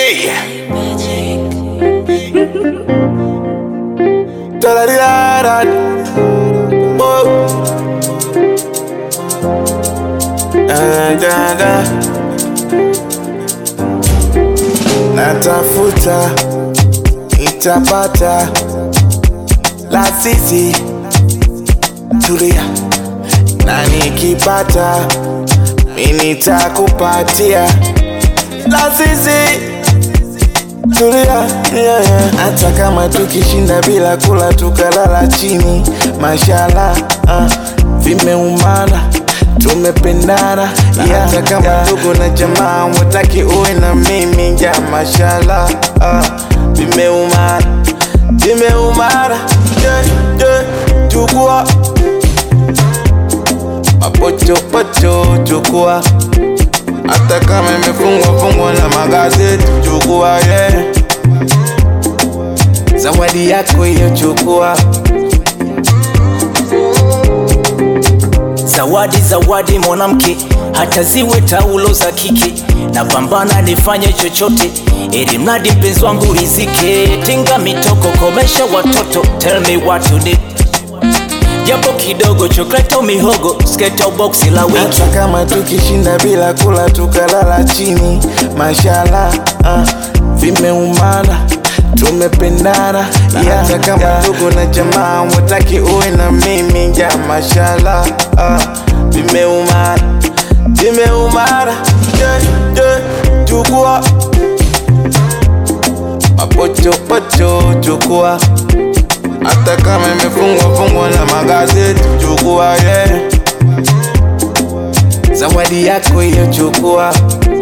Hey! Da-da-da-da-da. Oh. Da-da-da. Natafuta itapata la sisi tulia, na nikipata mimi nitakupatia la sisi tulia, yeah, yeah. Hata kama tukishinda bila kula tukalala chini, mashallah, vimeumana tumependana, yeah. Hata kama ndugu na jamaa wataki uwe na mimi, ya mashallah, vimeumana, yeah, yeah. Chukua mapochopocho, chukua hata kama imefungwa na magazeti, chukua, yeah. Zawadi yako hiyo chukua. Zawadi mwanamke, hata ziwe taulo za kike, na pambana nifanye chochote ili mradi mpenzi wangu rizike. Tinga mitoko, komesha watoto, tell me what you need. Japo kidogo chocolate au mihogo, skate au boxi la wiki. Hata kama tukishinda bila kula tukalala chini, mashallah, vimeumana tumependana, yeah. Hata kama ndugu na jamaa wataki uwe na mimi, ya mashallah, vimeumana, yeah, yeah. Chukua mapochopocho, chukua hata kama imefungwa na magazeti, chukua, yeah. Zawadi yako hiyo chukua.